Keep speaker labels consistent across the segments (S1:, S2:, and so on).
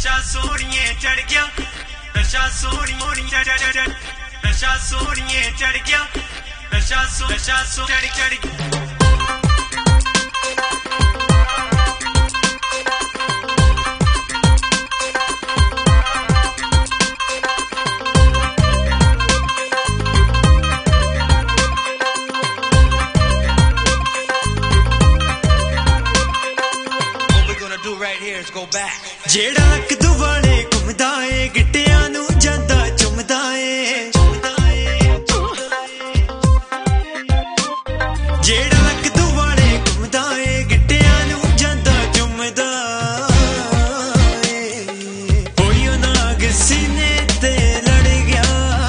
S1: नशा सोनिए चढ़ गया, नशा सोनी नशा सोनिए चढ़ गया, नशा सो चढ़ गया। जेड़ा लक दुआले घुमदा ए गिट्टियां नू जांदा चुमदा ए, जेड़ा लक दुआले घुमदा ए गिट्टियां नू जांदा चुमदा ए, होइयो नाग सीने ते लड़ गया,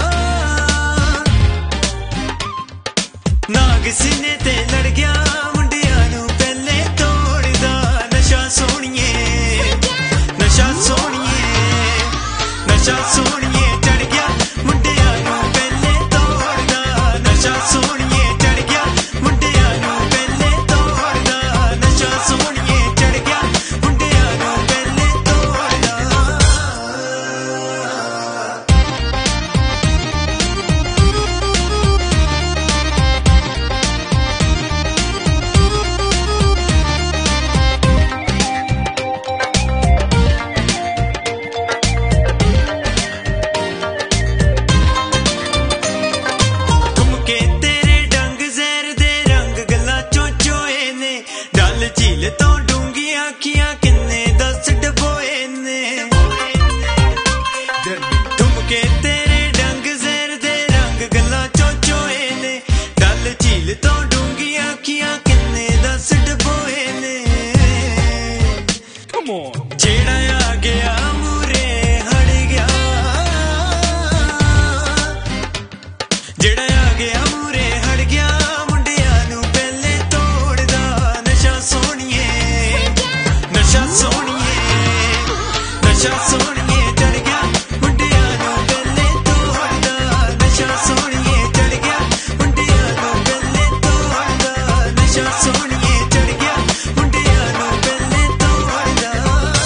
S1: नाग सीने ते लड़ गया, मुंडियां नू पहले तोड़दा नशा सोनिए, नशा सोनिए चढ़ गया, मुंडियां नू पहले तोड़दा, नशा सोनिए चढ़ गया, मुंडियां नू पहले तोड़दा, नशा सोनिए चढ़ गया, मुंडियां नू पहले तोड़दा। झील तो डूंगी आखियां किन्ने दस डबोए ने, तुमके तेरे डंग ज़ेर दे रंग गला चोचोए ने, डल झील तो डूंगी आखियां किन्ने दस डबोए ने, जेड़ा आ गया मूरे हड़ गया, जेड़ा आ गया मूरे हड़ गया, मुंडियां नू पहले तोड़दा नशा सोनिए, नशा सोनिए चढ़ गया, मुंडियां नू पहले तोड़दा, नशा सोनिए चढ़ गया, मुंडियां नू पहले तोड़दा, नशा सोनिए चढ़ गया, मुंडियां नू पहले तोड़दा।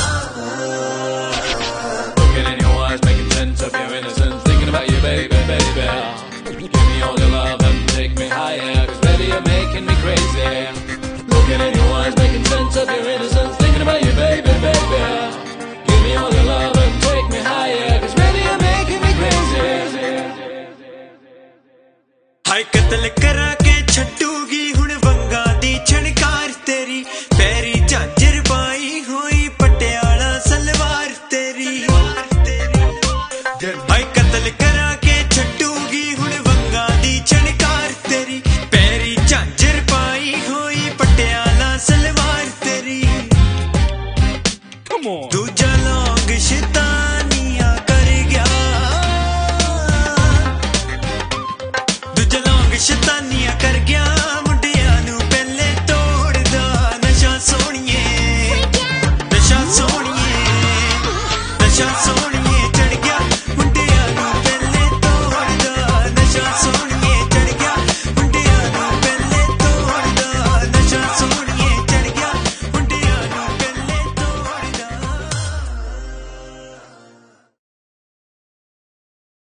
S2: Looking in your eyes, making sense of your innocence, thinking about you, baby, baby. Give me all your love and take me higher, 'cause baby you're making me crazy. Looking in your eyes, making sense of your innocence, thinking about you, baby, baby. Give me all your love and take me higher, 'cause baby you're making me crazy.
S1: हाय कत्ल करा